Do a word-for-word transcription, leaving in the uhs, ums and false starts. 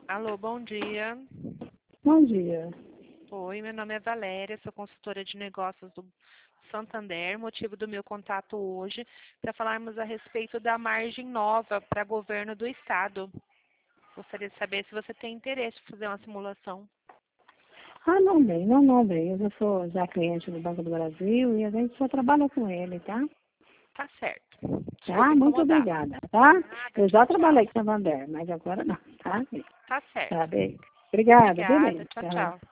Alô, bom dia. Bom dia. Oi, meu nome é Valéria, sou consultora de negócios do Santander. Motivo do meu contato hoje para falarmos a respeito da margem nova para governo do estado. Gostaria de saber se você tem interesse em fazer uma simulação. Ah, não, bem, não, não, bem. Eu já sou já cliente do Banco do Brasil e a gente só trabalha com ele, tá? Tá certo. Tá? Desculpa Muito incomodar. obrigada, tá? Nada, Eu tchau, já tchau. trabalhei com Santander, mas agora não, tá? Tá certo. Tá, bem. Obrigada, Obrigada, beleza. tchau, Tchau. tchau.